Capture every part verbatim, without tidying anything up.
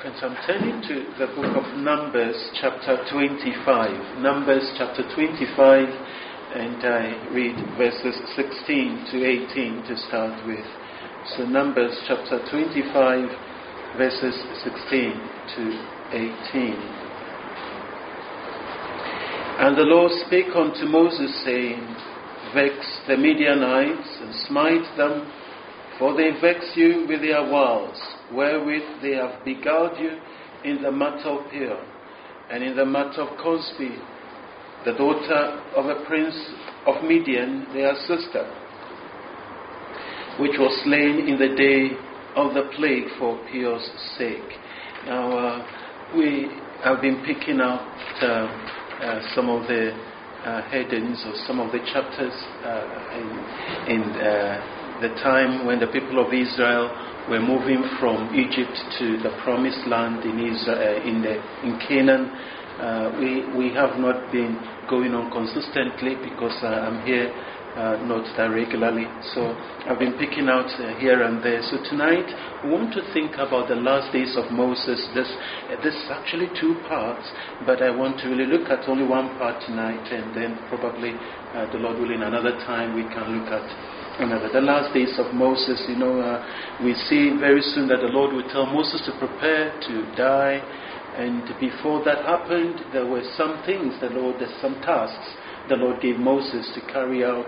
And so I'm turning to the book of Numbers, chapter twenty-five. Numbers, chapter twenty-five, and I read verses sixteen to eighteen to start with. So Numbers, chapter twenty-five, verses sixteen to eighteen. And the Lord spake unto Moses, saying, Vex the Midianites, and smite them, for they vex you with their wiles, wherewith they have beguiled you in the matter of Peor, and in the matter of Cosbi, the daughter of a prince of Midian, their sister, which was slain in the day of the plague for Peor's sake. Now, uh, we have been picking out uh, uh, some of the uh, headings or some of the chapters uh, in, in uh, the time when the people of Israel were moving from Egypt to the promised land in Israel, in, the, in Canaan. Uh, we we have not been going on consistently because uh, I'm here uh, not that regularly. So I've been picking out uh, here and there. So tonight we want to think about the last days of Moses. This uh, this is actually two parts, but I want to really look at only one part tonight, and then probably uh, the Lord willing another time we can look at another. The last days of Moses, you know, uh, we see very soon that the Lord will tell Moses to prepare to die. And before that happened, there were some things the Lord, there's some tasks the Lord gave Moses to carry out.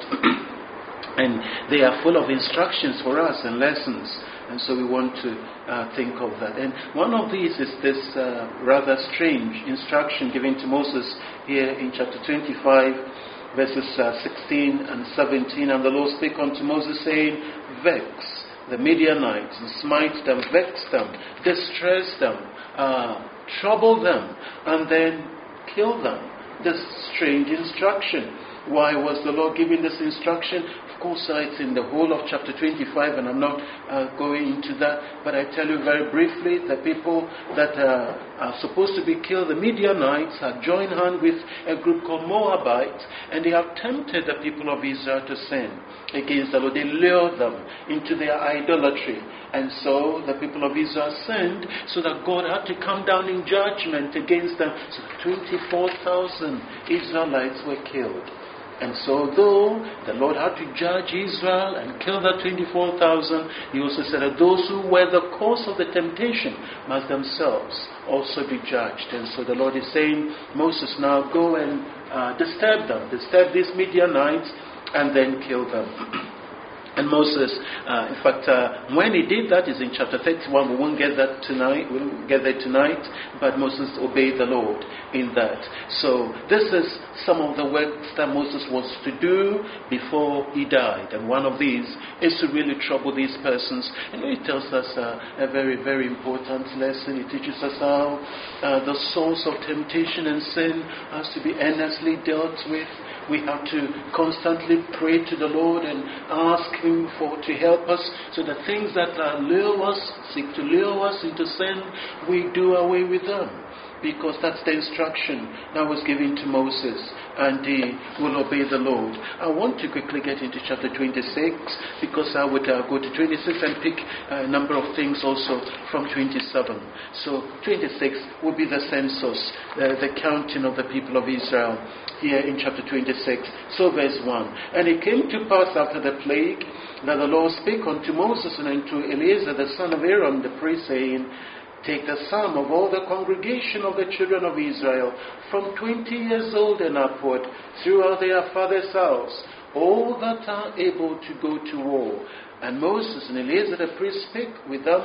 And they are full of instructions for us and lessons. And so we want to uh, think of that. And one of these is this uh, rather strange instruction given to Moses here in chapter twenty-five, verses uh, sixteen and seventeen. And the Lord spake unto Moses, saying, Vex the Midianites, and smite them, vex them, distress them, uh, trouble them, and then kill them. This strange instruction. Why was the Lord giving this instruction? Of course, uh, it's in the whole of chapter twenty-five, and I'm not uh, going into that. But I tell you very briefly, the people that uh, are supposed to be killed, the Midianites, have joined hand with a group called Moabites, and they have tempted the people of Israel to sin against the Lord. They lured them into their idolatry. And so the people of Israel sinned, so that God had to come down in judgment against them. So twenty-four thousand Israelites were killed. And so though the Lord had to judge Israel and kill the twenty-four thousand, he also said that those who were the cause of the temptation must themselves also be judged. And so the Lord is saying, Moses, now go and uh, disturb them, disturb these Midianites, and then kill them. And Moses, uh, in fact, uh, when he did that is in chapter thirty-one. We won't get that tonight. We won't get there tonight. But Moses obeyed the Lord in that. So this is some of the works that Moses was to do before he died. And one of these is to really trouble these persons. And it tells us uh, a very, very important lesson. It teaches us how uh, the source of temptation and sin has to be earnestly dealt with. We have to constantly pray to the Lord and ask Him for to help us, so the things that uh, lure us, seek to lure us into sin, we do away with them. Because that's the instruction that was given to Moses, and he will obey the Lord. I want to quickly get into chapter twenty-six, because I would uh, go to twenty-six and pick a number of things also from twenty-seven. So twenty-six will be the census, uh, the counting of the people of Israel here in chapter twenty-six. So verse one. And it came to pass after the plague that the Lord spake unto Moses and unto Eleazar the son of Aaron the priest, saying, Take the sum of all the congregation of the children of Israel, from twenty years old and upward, throughout their father's house, all that are able to go to war. And Moses and Eleazar the priest spake with them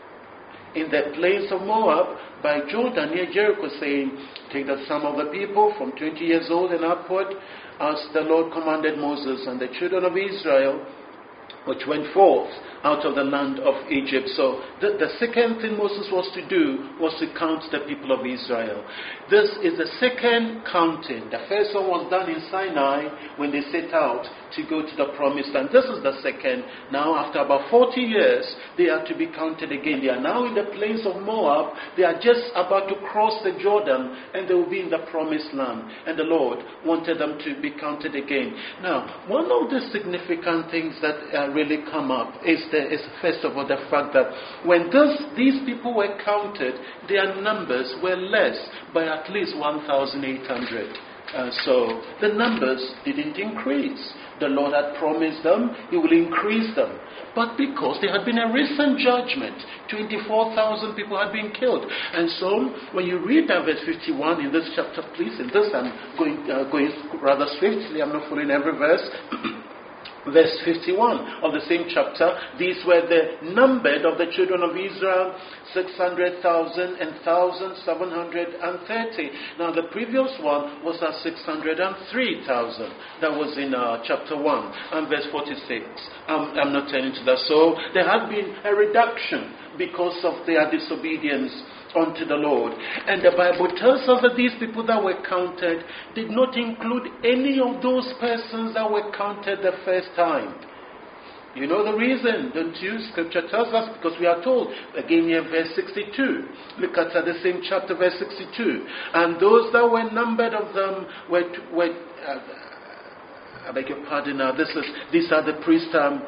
in the plains of Moab by Jordan near Jericho, saying, Take the sum of the people from twenty years old and upward, as the Lord commanded Moses and the children of Israel, which went forth out of the land of Egypt. So the, the second thing Moses was to do was to count the people of Israel. This is the second counting. The first one was done in Sinai when they set out to go to the promised land. This is the second. Now after about forty years, they are to be counted again. They are now in the plains of Moab. They are just about to cross the Jordan, and they will be in the promised land. And the Lord wanted them to be counted again. Now, one of the significant things that uh, really come up is the, is first of all the fact that when this, these people were counted, their numbers were less by at least one thousand eight hundred. Uh, so the numbers didn't increase. The Lord had promised them He will increase them. But because there had been a recent judgment, twenty-four thousand people had been killed. And so when you read that verse fifty-one in this chapter, please, in this I'm going, uh, going rather swiftly, I'm not following every verse. Verse fifty-one of the same chapter, these were the numbered of the children of Israel, six hundred thousand and one thousand seven hundred thirty. Now the previous one was at six hundred three thousand. That was in uh, chapter one and verse forty-six. Um, I'm not turning to that. So there had been a reduction because of their disobedience unto the Lord. And the Bible tells us that these people that were counted did not include any of those persons that were counted the first time. You know the reason, don't you? Scripture tells us, because we are told, again here verse sixty-two. Look at the same chapter, verse sixty-two. And those that were numbered of them were, were uh, I beg your pardon now, this is, these are the priests um,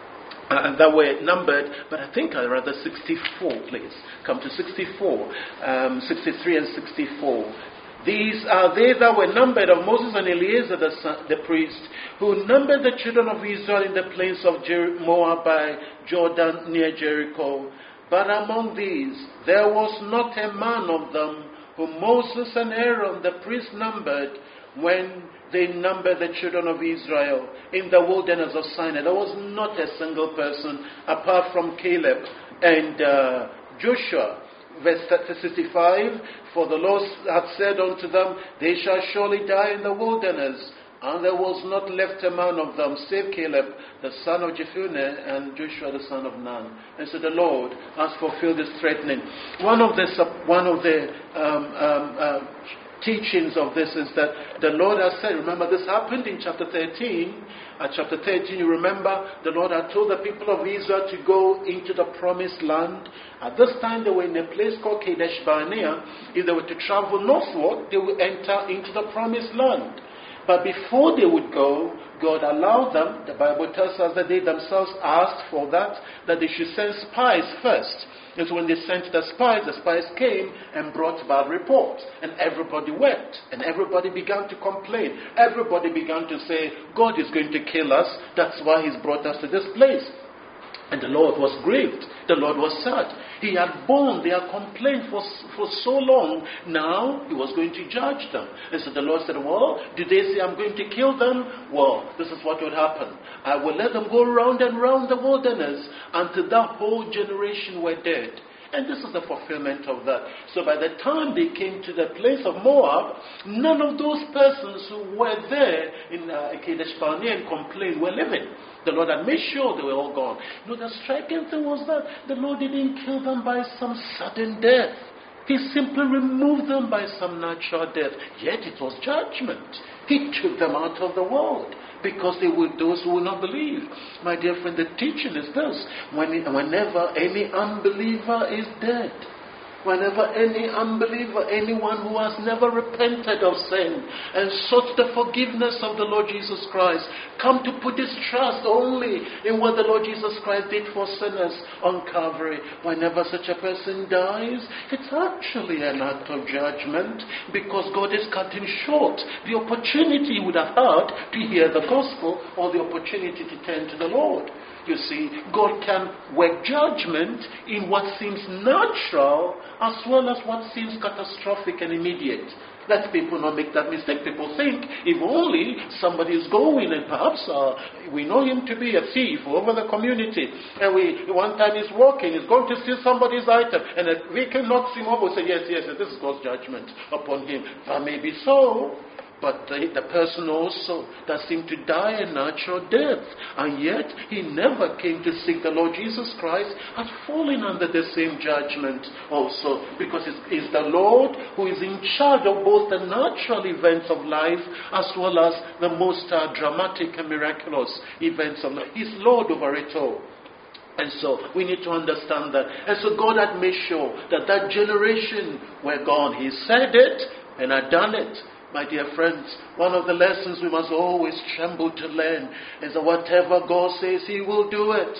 Uh, that were numbered, but I think I'd rather sixty-four, please. Come to sixty-four, um, sixty-three and sixty-four. These are they that were numbered of Moses and Eleazar the, son, the priest, who numbered the children of Israel in the plains of Jer- Moab by Jordan near Jericho. But among these there was not a man of them whom Moses and Aaron the priest numbered when they numbered the children of Israel in the wilderness of Sinai. There was not a single person apart from Caleb and uh, Joshua. Verse sixty-five, for the Lord had said unto them, they shall surely die in the wilderness. And there was not left a man of them, save Caleb, the son of Jephunneh, and Joshua, the son of Nun. And so the Lord has fulfilled this threatening. One of the, one of the um, um, uh, teachings of this is that the Lord has said, remember this happened in chapter thirteen. At chapter thirteen, you remember the Lord had told the people of Israel to go into the promised land. At this time, they were in a place called Kadesh Barnea. If they were to travel northward, they would enter into the promised land. But before they would go, God allowed them, the Bible tells us that they themselves asked for that, that they should send spies first. And so when they sent the spies, the spies came and brought bad reports. And everybody wept. And everybody began to complain. Everybody began to say, God is going to kill us. That's why He's brought us to this place. And the Lord was grieved. The Lord was sad. He had borne their complaint for, for so long. Now He was going to judge them. And so the Lord said, well, did they say I'm going to kill them? Well, this is what would happen. I will let them go round and round the wilderness until that whole generation were dead. And this is the fulfillment of that. So by the time they came to the place of Moab, none of those persons who were there in uh, Kadesh Barnea and complained were living. The Lord had made sure they were all gone. You know, the striking thing was that the Lord didn't kill them by some sudden death. He simply removed them by some natural death. Yet it was judgment. He took them out of the world because they were those who would not believe. My dear friend, the teaching is this. When, whenever any unbeliever is dead, whenever any unbeliever, anyone who has never repented of sin and sought the forgiveness of the Lord Jesus Christ, come to put his trust only in what the Lord Jesus Christ did for sinners on Calvary. Whenever such a person dies, it's actually an act of judgment because God is cutting short the opportunity he would have had to hear the gospel or the opportunity to turn to the Lord. You see, God can work judgment in what seems natural as well as what seems catastrophic and immediate. Let people not make that mistake. People think if only somebody is going and perhaps uh, we know him to be a thief over the community and we one time he's walking, he's going to steal somebody's item and a vehicle knocks him over and say, yes, yes, this is God's judgment upon him. That may be so. But the, the person also that seemed to die a natural death, and yet he never came to seek the Lord Jesus Christ, had fallen under the same judgment also, because it's, it's the Lord who is in charge of both the natural events of life as well as the most uh, dramatic and miraculous events of life. He's Lord over it all. And so we need to understand that. And so God had made sure that that generation were gone. He said it and had done it. My dear friends, one of the lessons we must always tremble to learn is that whatever God says, He will do it.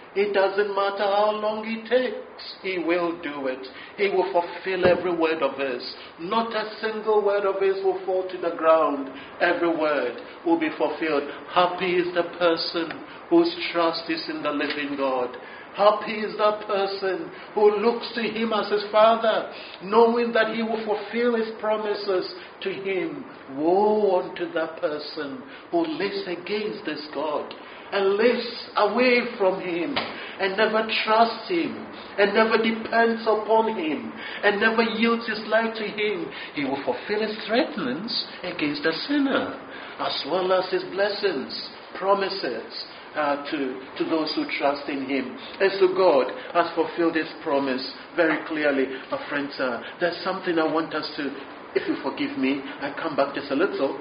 It doesn't matter how long it takes. He will do it. He will fulfill every word of his. Not a single word of his will fall to the ground. Every word will be fulfilled. Happy is the person whose trust is in the living God. Happy is that person who looks to him as his father, knowing that he will fulfill his promises to him. Woe unto that person who lives against this God and lives away from him and never trusts him and never depends upon him and never yields his life to him. He will fulfill his threatenings against the sinner as well as his blessings, promises Uh, to, to those who trust in him. And so God has fulfilled his promise very clearly. My friends, uh, there's something I want us to, if you forgive me, I come back just a little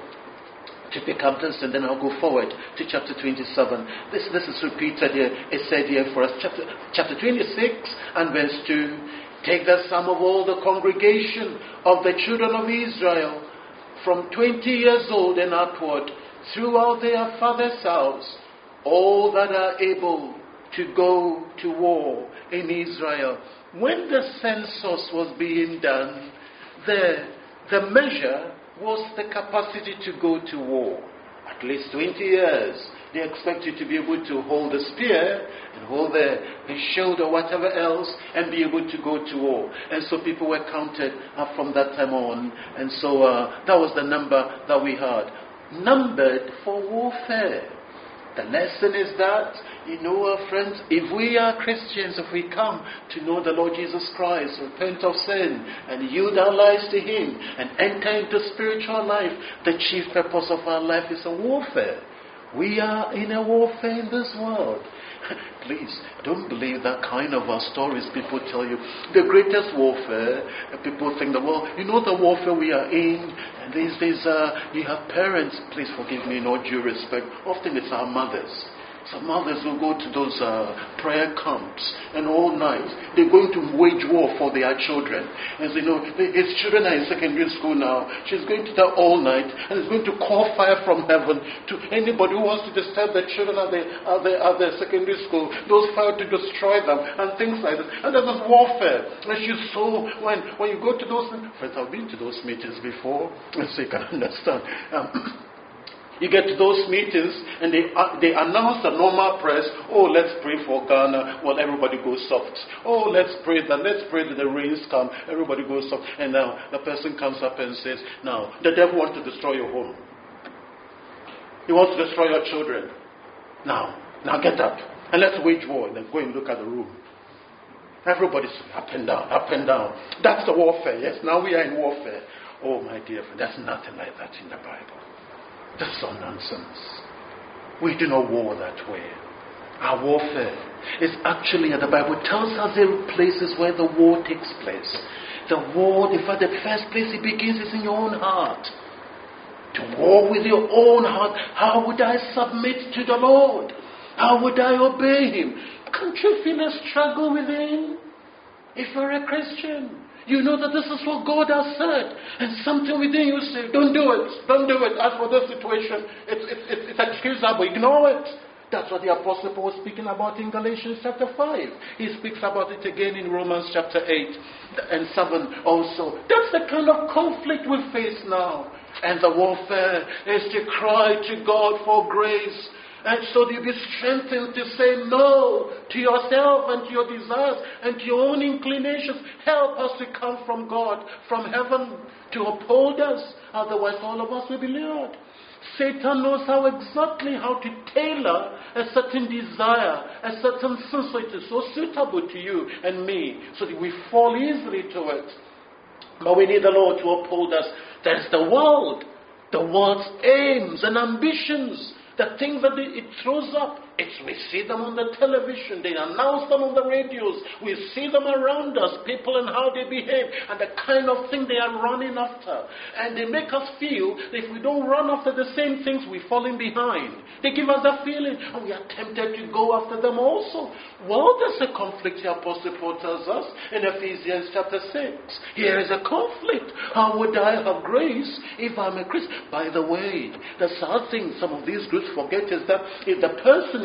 to pick up this and then I'll go forward to chapter twenty-seven. This this is repeated here. It's said here for us. Chapter, chapter twenty-six and verse two. Take the sum of all the congregation of the children of Israel from twenty years old and upward throughout their father's house, all that are able to go to war in Israel. When the census was being done, the, the measure was the capacity to go to war. At least twenty years. They expect you to be able to hold a spear and hold the, the shield or whatever else and be able to go to war. And so people were counted uh, from that time on. And so uh, that was the number that we had. Numbered for warfare. The lesson is that, you know, our friends, if we are Christians, if we come to know the Lord Jesus Christ, repent of sin, and yield our lives to him, and enter into spiritual life, the chief purpose of our life is a warfare. We are in a warfare in this world. Please, don't believe that kind of uh, stories people tell you. The greatest warfare, people think that, well, you know the warfare we are in, and these days uh, you have parents, please forgive me in all due respect, often it's our mothers. Some mothers will go to those uh, prayer camps and all night they're going to wage war for their children. As you know, his children are in secondary school now. She's going to that all night and is going to call fire from heaven to anybody who wants to disturb the children at the, at the, at the secondary school. Those fire to destroy them and things like that. And there's this warfare. And she's so, when, when you go to those, friends, I've been to those meetings before, so you can understand. Um, You get to those meetings and they uh, they announce the normal prayers. Oh, let's pray for Ghana. Well, everybody goes soft. Oh, let's pray that let's pray that the rains come. Everybody goes soft. And now the person comes up and says, now the devil wants to destroy your home. He wants to destroy your children. Now, now get up and let's wage war. And then go and look at the room. Everybody's up and down, up and down. That's the warfare. Yes, now we are in warfare. Oh, my dear friend, there's nothing like that in the Bible. That's all nonsense. We do not war that way. Our warfare is actually, the Bible tells us there are places where the war takes place. The war, in fact, the first place it begins is in your own heart. To war with your own heart. How would I submit to the Lord? How would I obey him? Can't you feel a struggle within? If you're a Christian, you know that this is what God has said. And something within you say, don't do it. Don't do it. As for this situation, it's, it's, it's, it's excusable. Ignore it. That's what the Apostle Paul was speaking about in Galatians chapter five. He speaks about it again in Romans chapter eight and seven also. That's the kind of conflict we face now. And the warfare is to cry to God for grace. And so you'll be strengthened to say no to yourself and to your desires and to your own inclinations. Help us to come from God, from heaven, to uphold us. Otherwise, all of us will be lured. Satan knows how exactly how to tailor a certain desire, a certain sin, so it is so suitable to you and me, so that we fall easily to it. But we need the Lord to uphold us. There's the world, the world's aims and ambitions. The things that it throws up, it's, we see them on the television, they announce them on the radios, we see them around us, people and how they behave, and the kind of thing they are running after. And they make us feel that if we don't run after the same things, we're falling behind. They give us that feeling, and we are tempted to go after them also. Well, there's a conflict here, Apostle Paul tells us in Ephesians chapter six. Here is a conflict. How would I have grace if I'm a Christian? By the way, the sad thing some of these groups forget is that if the person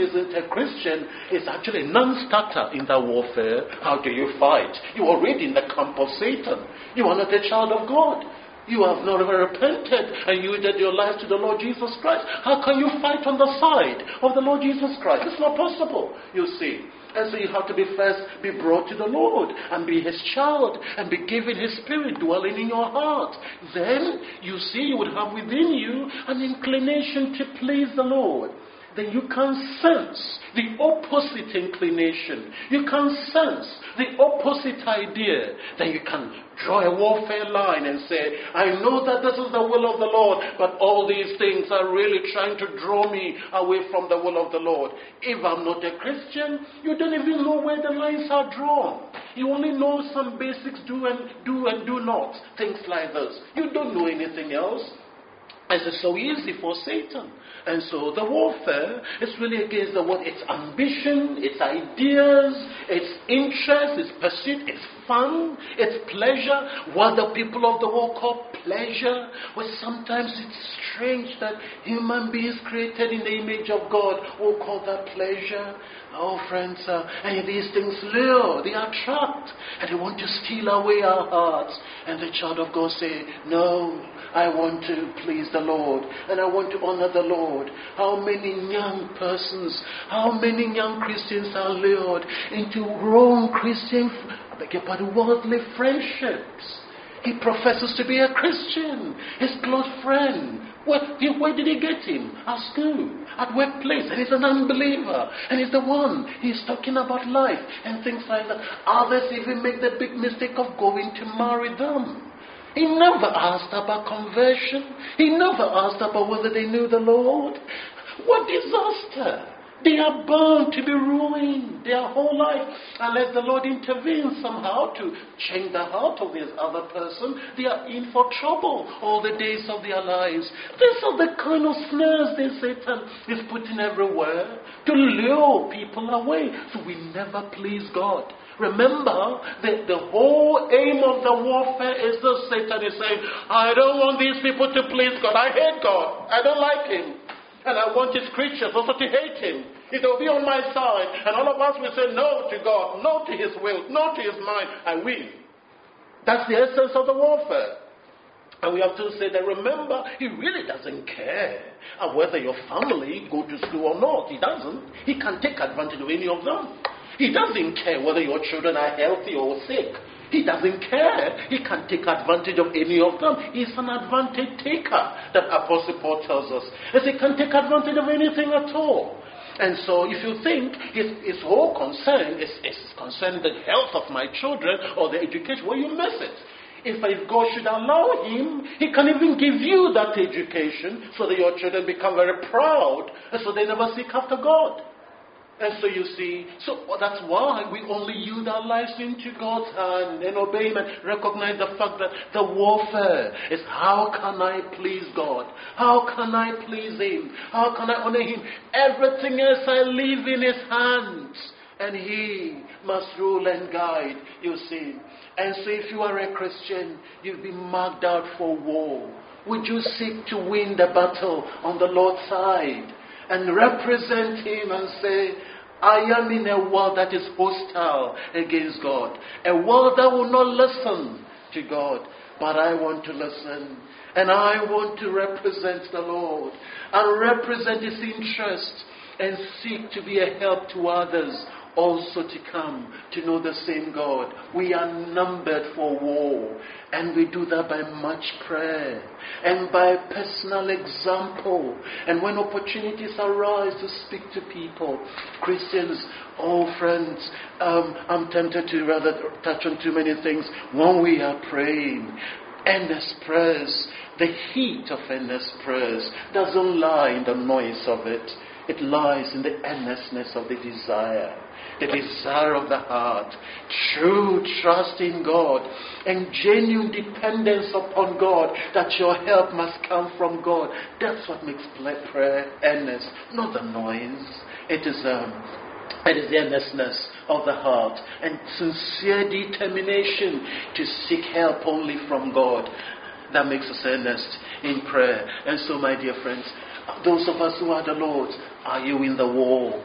isn't a Christian is actually a non-starter in that warfare. How do you fight? You are already in the camp of Satan. You are not a child of God. You have not ever repented and you did your life to the Lord Jesus Christ. How can you fight on the side of the Lord Jesus Christ? It's not possible, you see. And so you have to be first be brought to the Lord and be His child and be given His Spirit dwelling in your heart. Then you see you would have within you an inclination to please the Lord. Then you can sense the opposite inclination. You can sense the opposite idea. Then you can draw a warfare line and say, I know that this is the will of the Lord, but all these things are really trying to draw me away from the will of the Lord. If I'm not a Christian, you don't even know where the lines are drawn. You only know some basics, do and do and do not, things like this. You don't know anything else. And it's so easy for Satan. And so the warfare is really against the what? Its ambition, its ideas, its interest, its pursuit, its fun, its pleasure. What the people of the world call pleasure. Well, sometimes it's strange that human beings created in the image of God will call that pleasure. Oh, friends, uh, and these things lure, they attract, and they want to steal away our hearts. And the child of God say, no, I want to please the Lord, and I want to honor the Lord. How many young persons, how many young Christians are lured into wrong Christian, I beg your pardon, worldly friendships. He professes to be a Christian, his close friend. Where, where did he get him? At school, at workplace, and he's an unbeliever. And he's the one, he's talking about life and things like that. Others even make the big mistake of going to marry them. He never asked about conversion. He never asked about whether they knew the Lord. What disaster! They are bound to be ruined their whole life unless the Lord intervenes somehow to change the heart of this other person. They are in for trouble all the days of their lives. These are the kind of snares that Satan is putting everywhere to lure people away. So we never please God. Remember that the whole aim of the warfare is that Satan is saying, I don't want these people to please God. I hate God. I don't like Him. And I want His creatures also to hate Him. It will be on my side. And all of us will say no to God, no to His will, no to His mind. I win. That's the essence of the warfare. And we have to say that, remember, He really doesn't care whether your family go to school or not. He doesn't. He can take advantage of any of them. He doesn't care whether your children are healthy or sick. He doesn't care. He can take advantage of any of them. He's an advantage taker, that Apostle Paul tells us. As he can take advantage of anything at all. And so if you think his, his whole concern is, is concerning the health of my children or the education, well, you miss it. If, if God should allow him, He can even give you that education so that your children become very proud and so they never seek after God. And so you see, so that's why we only yield our lives into God's hand and obey Him and recognize the fact that the warfare is how can I please God? How can I please Him? How can I honor Him? Everything else I leave in His hands. And He must rule and guide, you see. And so if you are a Christian, you've been marked out for war. Would you seek to win the battle on the Lord's side? And represent Him and say, I am in a world that is hostile against God. A world that will not listen to God. But I want to listen. And I want to represent the Lord. And represent His interest. And seek to be a help to others also to come to know the same God. We are numbered for war. And we do that by much prayer and by personal example. And when opportunities arise to speak to people, Christians, oh friends, um, I'm tempted to rather touch on too many things. When we are praying, earnest prayers, the heat of earnest prayers doesn't lie in the noise of it. It lies in the earnestness of the desire. The desire of the heart, true trust in God, and genuine dependence upon God, that your help must come from God. That's what makes prayer earnest, not the noise. It is, um, it is the earnestness of the heart and sincere determination to seek help only from God that makes us earnest in prayer. And so, my dear friends, those of us who are the Lord's, are you in the war?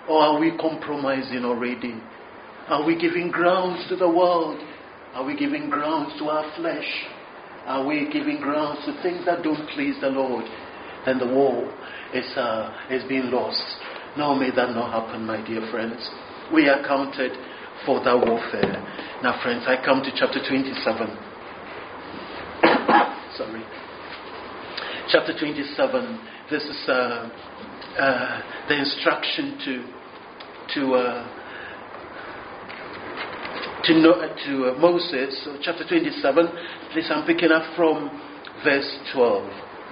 Or are we compromising already? Are we giving grounds to the world? Are we giving grounds to our flesh? Are we giving grounds to things that don't please the Lord? Then the war is, uh, is being lost. No, may that not happen, my dear friends. We are counted for that warfare. Now, friends, I come to chapter twenty-seven. Sorry. Chapter twenty-seven. This is uh, uh, the instruction to to uh, to, know, to uh, Moses. So, chapter twenty-seven. Please, I'm picking up from verse twelve.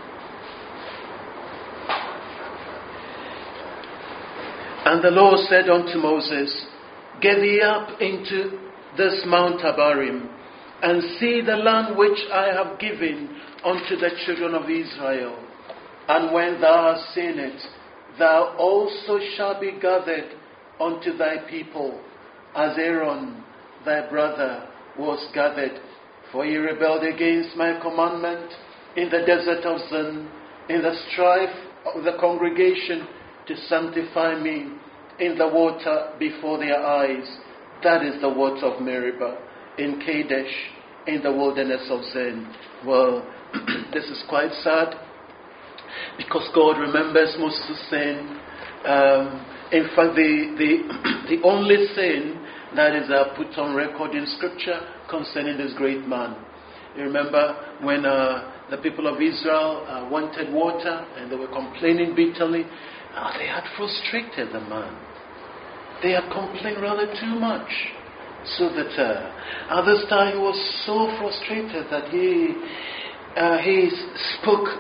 And the Lord said unto Moses, Get thee up into this Mount Abarim, and see the land which I have given unto the children of Israel. And when thou hast seen it, thou also shalt be gathered unto thy people, as Aaron thy brother was gathered. For he rebelled against my commandment in the desert of Zin, in the strife of the congregation, to sanctify me in the water before their eyes. That is the water of Meribah, in Kadesh, in the wilderness of Zin. Well, this is quite sad, because God remembers Moses' sin. Um, in fact, the, the, the only sin that is uh, put on record in Scripture concerning this great man. You remember when uh, the people of Israel uh, wanted water and they were complaining bitterly. Uh, they had frustrated the man. They had complained rather too much. So that uh, at this time he was so frustrated that he uh, he spoke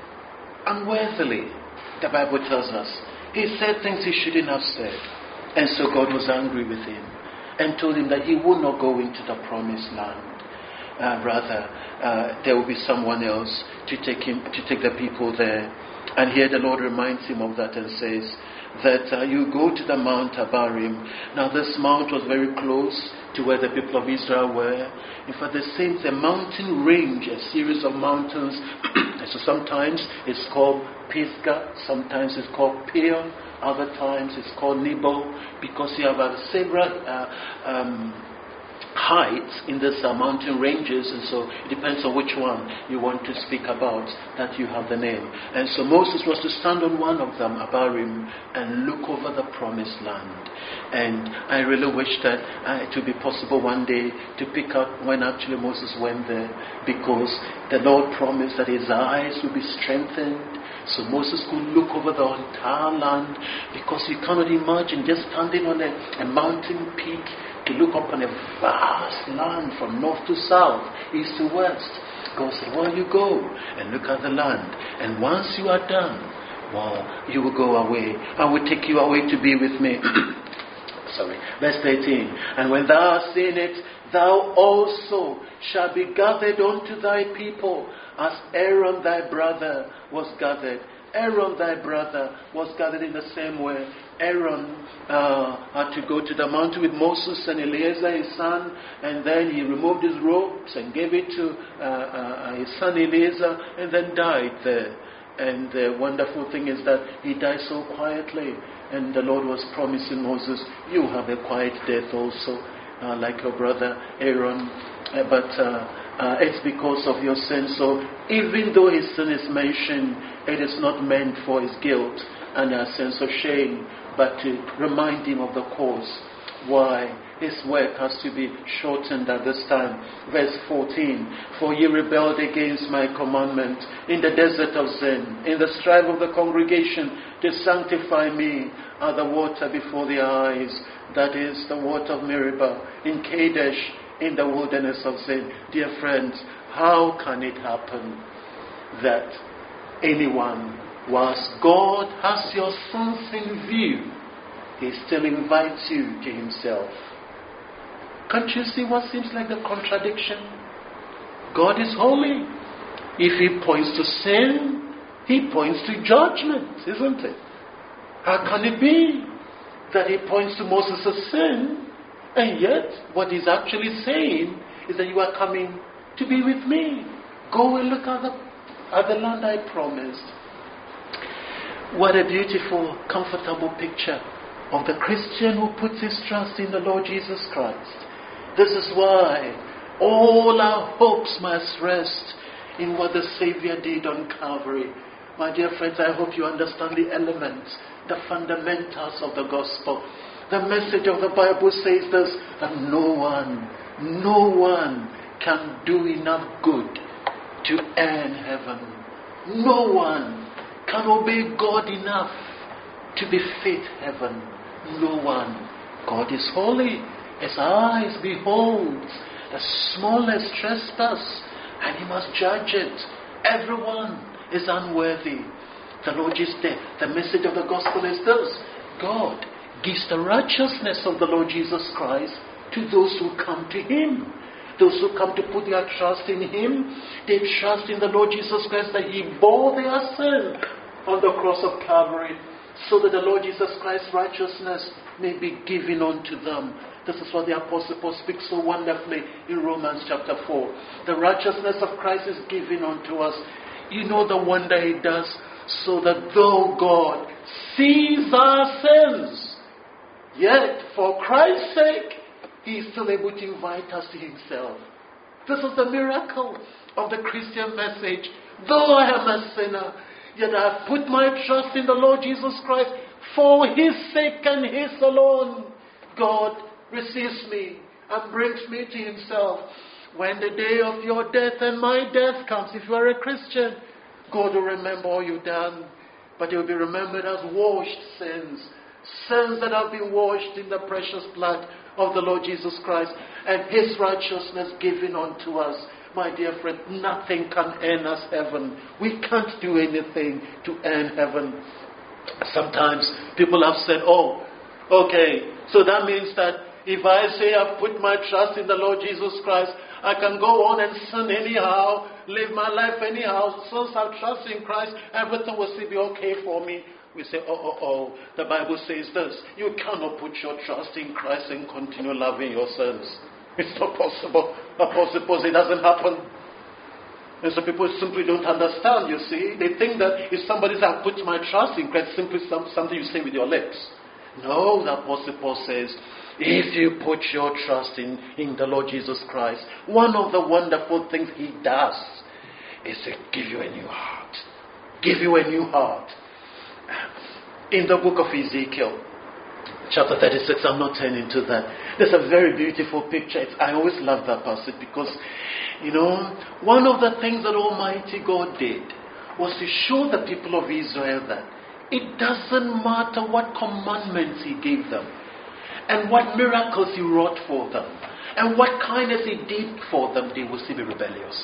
unworthily, the Bible tells us. He said things he shouldn't have said. And so God was angry with him and told him that he would not go into the promised land. Uh, rather, uh, there will be someone else to take him, to take the people there. And here the Lord reminds him of that and says that uh, you go to the Mount Abarim. Now this mount was very close to where the people of Israel were. In fact, the same a mountain range, a series of mountains. So sometimes it's called Pisgah, sometimes it's called Peor, other times it's called Nebo, because you have uh, several uh, um, heights in these uh, mountain ranges, and so it depends on which one you want to speak about that you have the name. And so Moses was to stand on one of them, Abarim, and look over the promised land. And I really wish that uh, it would be possible one day to pick up when actually Moses went there, because the Lord promised that his eyes would be strengthened, so Moses could look over the entire land, because you cannot imagine just standing on a, a mountain peak to look up on a vast land from north to south, east to west. God said, well, you go and look at the land. And once you are done, well, you will go away. I will take you away to be with me. Sorry. Verse thirteen. And when thou hast seen it, thou also shalt be gathered unto thy people, as Aaron thy brother was gathered. Aaron thy brother was gathered in the same way. Aaron uh, had to go to the mountain with Moses and Eleazar, his son, and then he removed his robes and gave it to uh, uh, his son Eleazar, and then died there. And the wonderful thing is that he died so quietly, and the Lord was promising Moses, you have a quiet death also, uh, like your brother Aaron. Uh, but uh, uh, it's because of your sin. So even though his sin is mentioned, it is not meant for his guilt and a sense of shame, but to remind him of the cause why his work has to be shortened at this time. Verse fourteen. For ye rebelled against my commandment in the desert of Zin, in the strife of the congregation, to sanctify me at the water before their eyes, that is the water of Meribah, in Kadesh, in the wilderness of Zin. Dear friends, how can it happen that anyone, whilst God has your sins in view, he still invites you to himself? Can't you see what seems like the contradiction? God is holy. If he points to sin, he points to judgment, isn't it? How can it be that he points to Moses' sin, and yet what he's actually saying is that you are coming to be with me? Go and look at the, at the land I promised. What a beautiful, comfortable picture of the Christian who puts his trust in the Lord Jesus Christ. This is why all our hopes must rest in what the Savior did on Calvary. My dear friends, I hope you understand the elements, the fundamentals of the gospel. The message of the Bible says this, that no one, no one can do enough good to earn heaven. No one can obey God enough to befit heaven. No one. God is holy. His eyes behold the smallest trespass, and he must judge it. Everyone is unworthy. The Lord is there. The message of the gospel is this: God gives the righteousness of the Lord Jesus Christ to those who come to Him. Those who come to put their trust in Him, they trust in the Lord Jesus Christ that He bore their sin on the cross of Calvary, so that the Lord Jesus Christ's righteousness may be given unto them. This is what the Apostle Paul speaks so wonderfully in Romans chapter four. The righteousness of Christ is given unto us. You know the wonder He does, so that though God sees our sins, yet for Christ's sake, He is still able to invite us to Himself. This is the miracle of the Christian message. Though I am a sinner, yet I have put my trust in the Lord Jesus Christ. For His sake and His alone, God receives me and brings me to Himself. When the day of your death and my death comes, if you are a Christian, God will remember all you've done, but it will be remembered as washed sins. Sins that have been washed in the precious blood of the Lord Jesus Christ, and His righteousness given unto us. My dear friend, nothing can earn us heaven. We can't do anything to earn heaven. Sometimes people have said, oh, okay, so that means that if I say I've put my trust in the Lord Jesus Christ, I can go on and sin anyhow, live my life anyhow. Since I trust in Christ, everything will still be okay for me. We say, oh, oh, oh, the Bible says this: you cannot put your trust in Christ and continue loving your sins. It's not possible. Apostle Paul says it doesn't happen. And so people simply don't understand, you see. They think that if somebody says, I put my trust in Christ, simply some, something you say with your lips. No, the Apostle Paul says, if you put your trust in, in the Lord Jesus Christ, one of the wonderful things He does is to give you a new heart. Give you a new heart. In the book of Ezekiel, chapter thirty-six, I'm not turning to that. There's a very beautiful picture. It's, I always love that passage because, you know, one of the things that Almighty God did was to show the people of Israel that it doesn't matter what commandments He gave them, and what miracles He wrought for them, and what kindness He did for them, they will still be rebellious.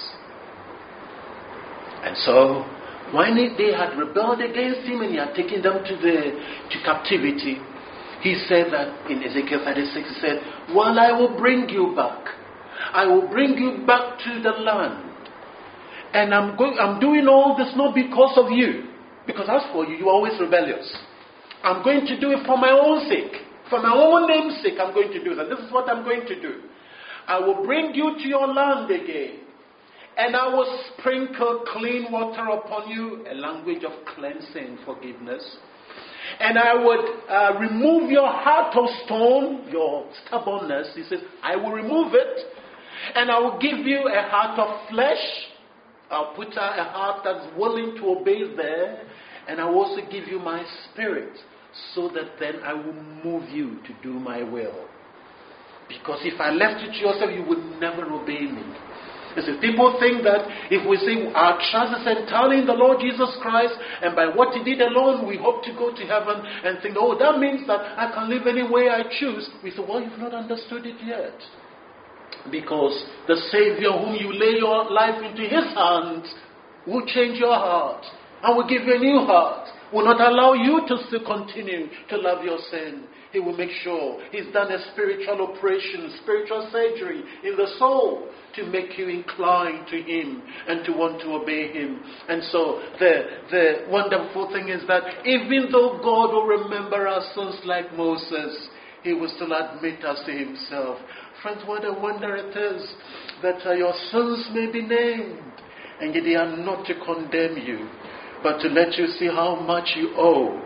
And so, when they had rebelled against Him and He had taken them to the to captivity, He said that in Ezekiel thirty-six, He said, well, I will bring you back. I will bring you back to the land. And I'm going, I'm doing all this not because of you. Because as for you, you're always rebellious. I'm going to do it for my own sake. For my own name's sake, I'm going to do that. This is what I'm going to do. I will bring you to your land again. And I will sprinkle clean water upon you, a language of cleansing, forgiveness. And I would uh, remove your heart of stone, your stubbornness. He says, I will remove it. And I will give you a heart of flesh. I'll put a heart that's willing to obey there. And I will also give you my spirit, so that then I will move you to do my will. Because if I left you to yourself, you would never obey me. You see, people think that if we say our trust is entirely in the Lord Jesus Christ, and by what He did alone, we hope to go to heaven, and think, oh, that means that I can live any way I choose. We say, well, you've not understood it yet. Because the Savior whom you lay your life into His hands will change your heart and will give you a new heart. Will not allow you to still continue to love your sin. He will make sure He's done a spiritual operation, spiritual surgery in the soul to make you inclined to Him and to want to obey Him. And so the, the wonderful thing is that even though God will remember our sins like Moses, He will still admit us to Himself. Friends, what a wonder it is that uh, your sins may be named, and yet they are not to condemn you, but to let you see how much you owe,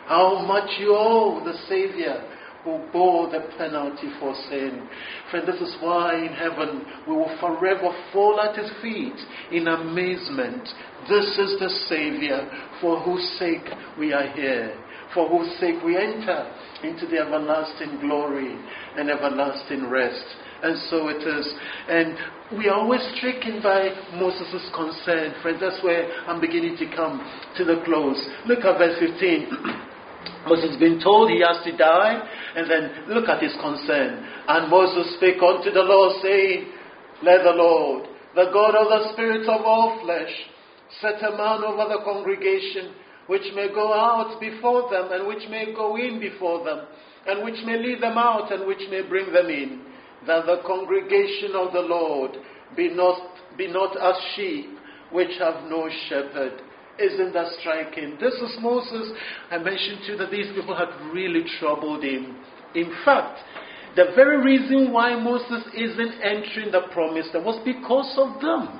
how much you owe the Savior who bore the penalty for sin. Friend, this is why in heaven we will forever fall at His feet in amazement. This is the Savior for whose sake we are here, for whose sake we enter into the everlasting glory and everlasting rest. And so it is. And we are always stricken by Moses' concern. Friends, that's where I'm beginning to come to the close. Look at verse fifteen. Moses has been told he has to die, and then look at his concern. And Moses spake unto the Lord, saying, Let the Lord, the God of the spirits of all flesh, set a man over the congregation, which may go out before them, and which may go in before them, and which may lead them out, and which may bring them in, that the congregation of the Lord be not, be not as sheep which have no shepherd. Isn't that striking? This is Moses. I mentioned to you that these people had really troubled him. In fact, the very reason why Moses isn't entering the promised land was because of them.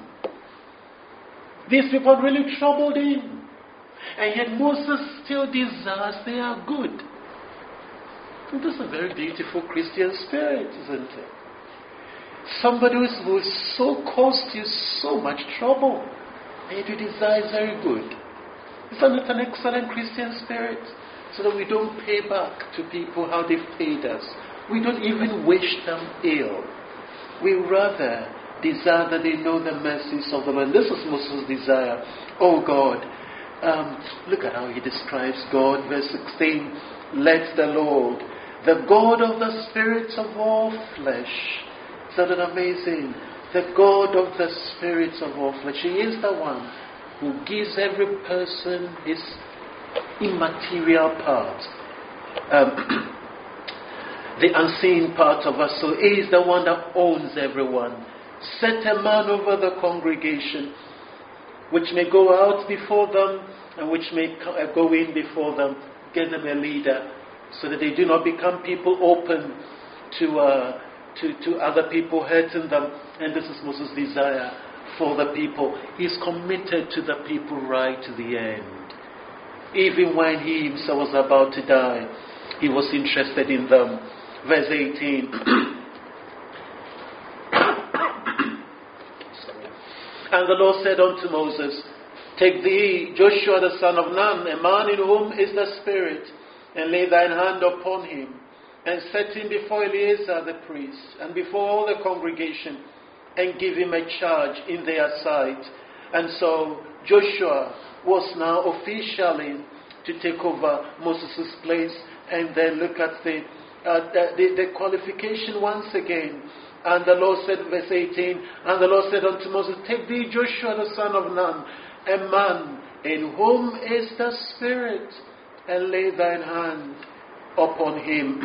These people had really troubled him. And yet Moses still desires they are good. And this is a very beautiful Christian spirit, isn't it? Somebody who is, who is so caused you so much trouble, and yet you desire is very good. Isn't it an excellent Christian spirit? So that we don't pay back to people how they've paid us. We don't even wish them ill. We rather desire that they know the mercies of the Lord. This is Moses' desire. Oh God. Um, look at how he describes God. Verse sixteen. Let the Lord, the God of the spirits of all flesh. Isn't that amazing? The God of the spirits of all flesh. He is the one who gives every person his immaterial part. Um, the unseen part of us. So he is the one that owns everyone. Set a man over the congregation, which may go out before them and which may go in before them. Get them a leader so that they do not become people open to uh, to, to other people hurting them. And this is Moses' desire for the people. He's committed to the people right to the end. Even when he himself was about to die, he was interested in them. Verse eighteen. And the Lord said unto Moses, Take thee Joshua the son of Nun, a man in whom is the Spirit, and lay thine hand upon him, and set him before Eleazar the priest, and before all the congregation, and give him a charge in their sight. And so Joshua was now officially to take over Moses' place. And then look at the, uh, the, the qualification once again. And the Lord said, verse eighteen, and the Lord said unto Moses, Take thee Joshua the son of Nun, a man in whom is the Spirit, and lay thine hand upon him.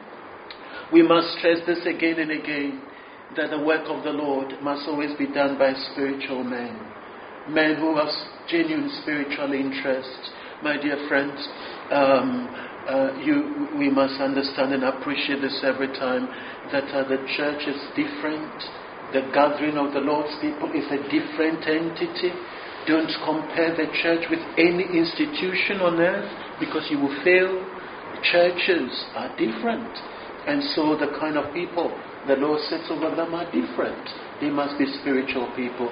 We must stress this again and again, that the work of the Lord must always be done by spiritual men. Men who have genuine spiritual interest. My dear friends, um, uh, you, we must understand and appreciate this every time, that uh, the church is different. The gathering of the Lord's people is a different entity. Don't compare the church with any institution on earth, because you will fail. Churches are different. And so the kind of people the Lord sets over them are different. They must be spiritual people.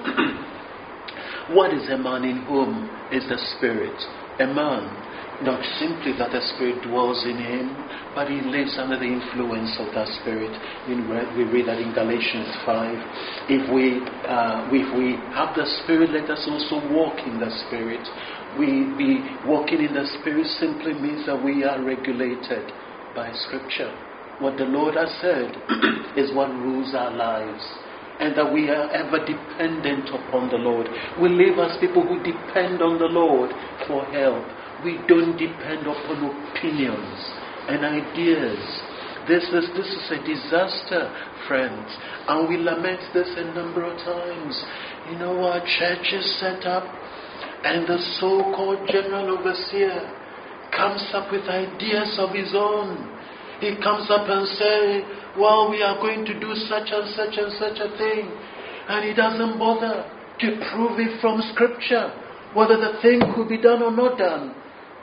What is a man in whom is the Spirit? A man, not simply that the Spirit dwells in him, but he lives under the influence of that Spirit. We read, we read that in Galatians five. If we, uh, if we have the Spirit, let us also walk in the Spirit. We be walking in the Spirit simply means that we are regulated by Scripture. What the Lord has said is what rules our lives, and that we are ever dependent upon the Lord. We live as people who depend on the Lord for help. We don't depend upon opinions and ideas. This is, this is a disaster, friends, and we lament this a number of times. You know, our church is set up, and the so-called general overseer comes up with ideas of his own. He comes up and says, well, we are going to do such and such and such a thing. And he doesn't bother to prove it from Scripture, whether the thing could be done or not done.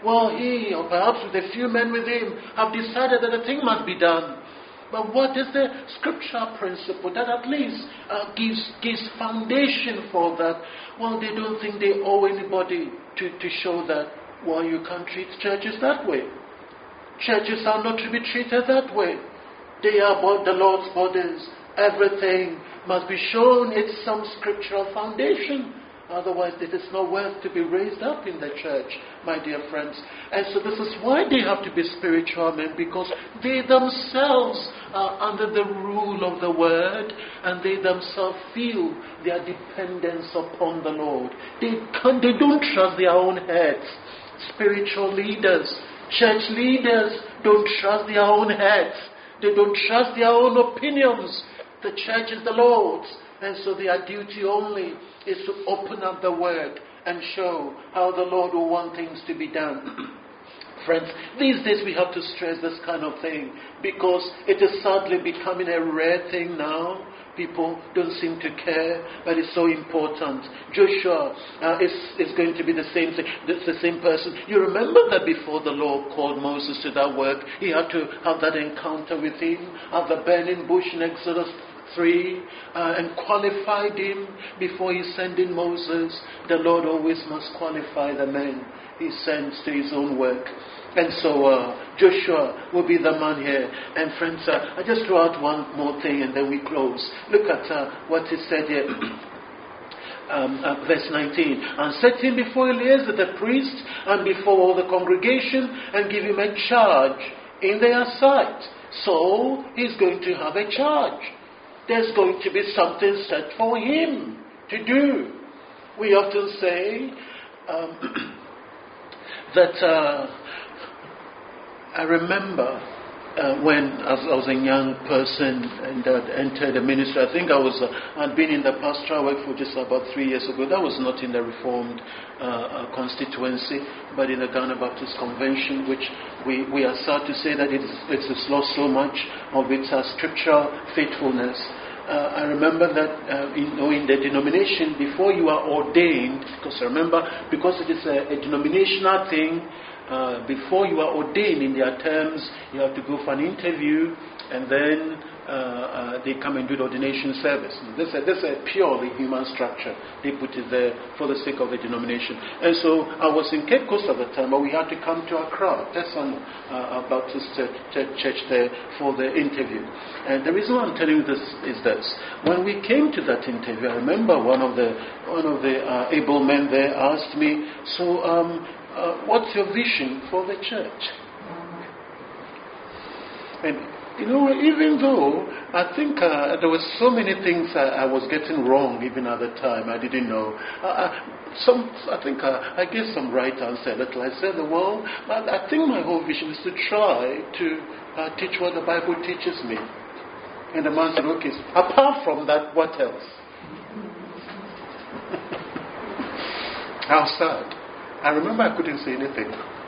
well, he, or perhaps with a few men with him, have decided that a thing must be done. But what is the scriptural principle that at least uh, gives gives foundation for that? Well, they don't think they owe anybody to, to show that, well, you can't treat churches that way. Churches are not to be treated that way. They are about the Lord's bodies. Everything must be shown its some scriptural foundation. Otherwise, it is not worth to be raised up in the church, my dear friends. And so this is why they have to be spiritual men, because they themselves are under the rule of the word, and they themselves feel their dependence upon the Lord. They can't, they don't trust their own heads. Spiritual leaders, church leaders don't trust their own heads. They don't trust their own opinions. The church is the Lord's. And so their duty only is to open up the word and show how the Lord will want things to be done. Friends, these days we have to stress this kind of thing because it is sadly becoming a rare thing now. People don't seem to care, but it's so important. Joshua uh, is, is going to be the same thing. It's the same person. You remember that before the Lord called Moses to that work, he had to have that encounter with him at the burning bush in Exodus three, uh, and qualified him before he sent in Moses. The Lord always must qualify the men he sends to his own work. And so uh, Joshua will be the man here. And friends, uh, I just throw out one more thing and then we close. Look at uh, what is said here. Um, uh, verse nineteen. And set him before Eleazar the priest and before all the congregation and give him a charge in their sight. So he's going to have a charge. There's going to be something set for him to do. We often say um, that uh, I remember uh, when as I was a young person and uh, entered the ministry. I think I was uh, I'd been in the pastoral work for just about three years ago. That was not in the Reformed uh, uh, constituency, but in the Ghana Baptist Convention, which we, we are sad to say that it is, it has lost so much of its uh, scriptural faithfulness. Uh, I remember that uh, in, you know, in the denomination, before you are ordained, because I remember, because it is a, a denominational thing, uh, before you are ordained in their terms, you have to go for an interview, and then uh, uh, they come and do the ordination service. This is, a, this is a purely human structure. They put it there for the sake of the denomination. And so I was in Cape Coast at the time, but we had to come to Accra, Tesson uh, Baptist Church there for the interview. And the reason why I'm telling you this is this. When we came to that interview, I remember one of the one of the uh, able men there asked me, so um, uh, what's your vision for the church? And you know, even though I think uh, there were so many things I, I was getting wrong even at the time, I didn't know. Uh, some, I think uh, I gave some right answer. Little I said, well, I, I think my whole vision is to try to uh, teach what the Bible teaches me. And the man said, okay, apart from that, what else? How sad. I remember I couldn't say anything.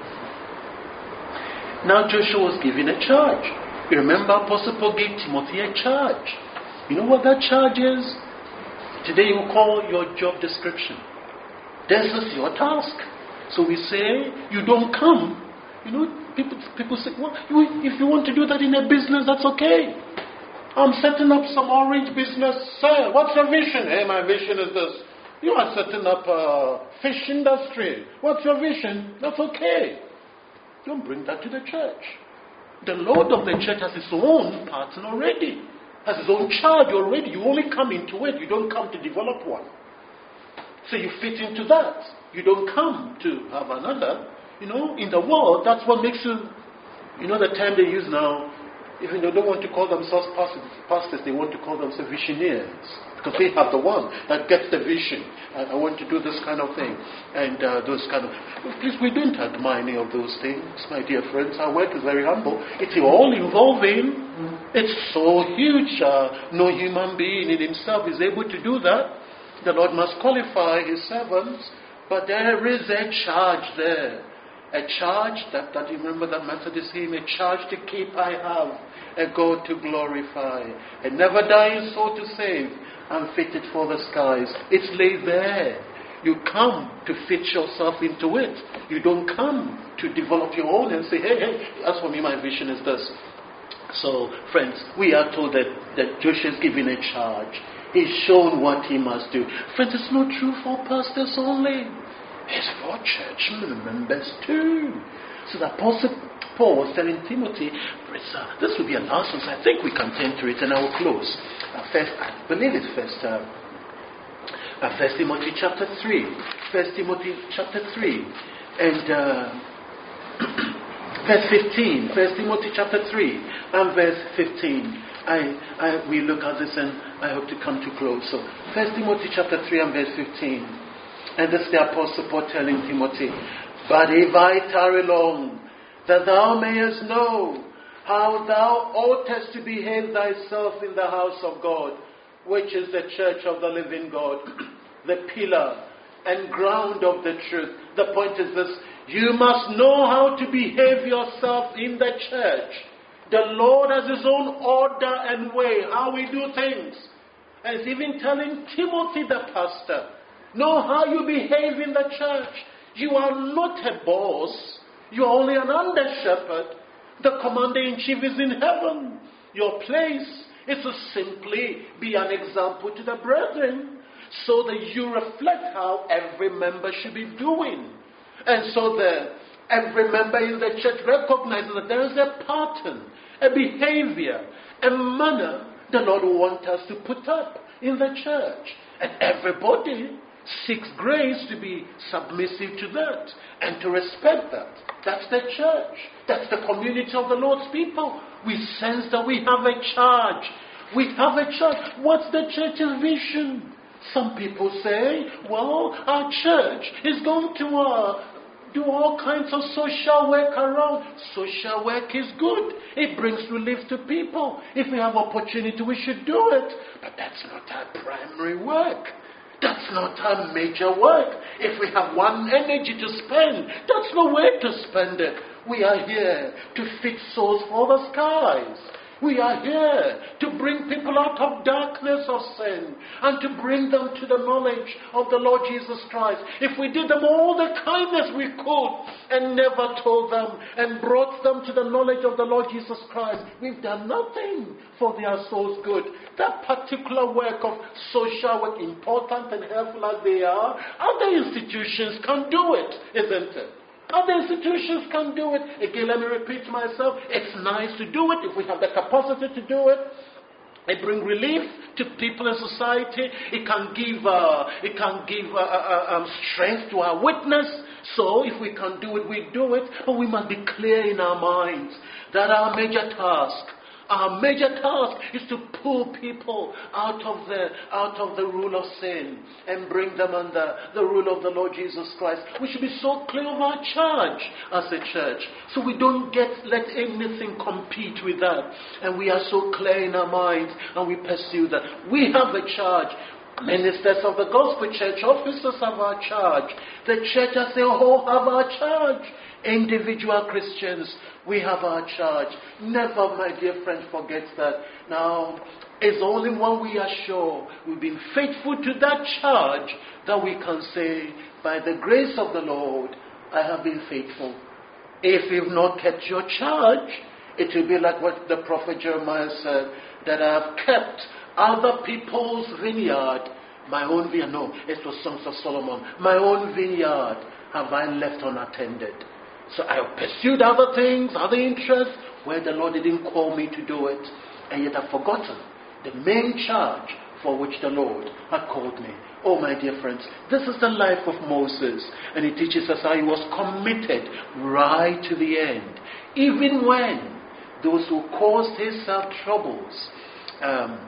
Now Joshua was given a charge. You remember Apostle Paul gave Timothy a charge. You know what that charge is? Today you call your job description. This is your task. So we say, you don't come. You know, people people say, well, you, if you want to do that in a business, that's okay. I'm setting up some orange business. Sir, what's your vision? Hey, my vision is this. You are setting up a fish industry. What's your vision? That's okay. Don't bring that to the church. The Lord of the church has his own pattern already. Has his own charge already. You only come into it. You don't come to develop one. So you fit into that. You don't come to have another. You know, in the world, that's what makes you, you know the term they use now, even though they don't want to call themselves pastors, pastors they want to call themselves visionaries. Because they have the one that gets the vision. I, I want to do this kind of thing. And uh, those kind of... Please, we don't admire any of those things, my dear friends. Our work is very humble. It's all involving. It's so huge. Uh, no human being in himself is able to do that. The Lord must qualify his servants. But there is a charge there. A charge, that, that you remember that Methodist hymn, a charge to keep I have, a God to glorify, a never dying soul to save, unfitted for the skies. It's laid there. You come to fit yourself into it. You don't come to develop your own and say, hey, hey, as for me, my vision is this. So, friends, we are told that, that Joshua is given a charge. He's shown what he must do. Friends, it's not true for pastors only. It's for church members too. So the Apostle Paul was telling Timothy, this will be a last one, so I think we can turn to it and I will close. Uh, first, I believe it's first, uh, uh, first Timothy chapter three. First Timothy chapter three. And uh, verse fifteen. First Timothy chapter three and verse fifteen. I, I, we look at this and I hope to come to close. So, First Timothy chapter three and verse fifteen. And this is the Apostle Paul telling Timothy, but if I tarry long, that thou mayest know how thou oughtest to behave thyself in the house of God, which is the church of the living God, the pillar and ground of the truth. The point is this, you must know how to behave yourself in the church. The Lord has His own order and way, how we do things. And He's even telling Timothy the pastor, know how you behave in the church. You are not a boss. You are only an under-shepherd. The commander-in-chief is in heaven. Your place is to simply be an example to the brethren, so that you reflect how every member should be doing. And so the every member in the church recognizes that there is a pattern, a behavior, a manner the Lord wants us to put up in the church. And everybody seeks grace to be submissive to that and to respect that. That's the church. That's the community of the Lord's people. We sense that we have a charge. We have a charge. What's the church's vision? Some people say, well, our church is going to uh, do all kinds of social work around. Social work is good. It brings relief to people. If we have opportunity, we should do it. But that's not our primary work. That's not our major work. If we have one energy to spend, that's no way to spend it. We are here to fix souls for the skies. We are here to bring people out of darkness of sin and to bring them to the knowledge of the Lord Jesus Christ. If we did them all the kindness we could and never told them and brought them to the knowledge of the Lord Jesus Christ, we've done nothing for their souls' good. That particular work of social work, important and helpful as they are, other institutions can do it, isn't it? Other institutions can do it. Again, let me repeat myself. It's nice to do it if we have the capacity to do it. It brings relief to people in society. It can give, uh, it can give uh, uh, um, strength to our witness. So if we can do it, we do it. But we must be clear in our minds that our major task, Our major task is to pull people out of the out of the rule of sin and bring them under the rule of the Lord Jesus Christ. We should be so clear of our charge as a church, so we don't get let anything compete with that. And we are so clear in our minds, and we pursue that. We have a charge. Ministers of the gospel, church officers have our charge. The church as a whole have our charge. Individual Christians, we have our charge. Never, my dear friend, forget that. Now, it's only when we are sure we've been faithful to that charge that we can say, by the grace of the Lord, I have been faithful. If you've not kept your charge, it will be like what the prophet Jeremiah said, that I have kept other people's vineyard, my own vineyard. No, it was Songs of Solomon. My own vineyard have I left unattended. So I have pursued other things, other interests, where the Lord didn't call me to do it. And yet I've forgotten the main charge for which the Lord had called me. Oh, my dear friends, this is the life of Moses. And it teaches us how he was committed right to the end. Even when those who caused his uh, troubles um,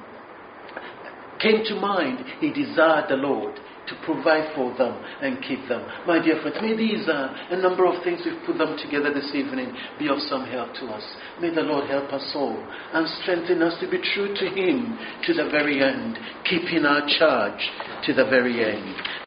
came to mind, he desired the Lord to provide for them and keep them. My dear friends, may these uh, a number of things we've put them together this evening be of some help to us. May the Lord help us all and strengthen us to be true to Him to the very end, keeping our charge to the very end.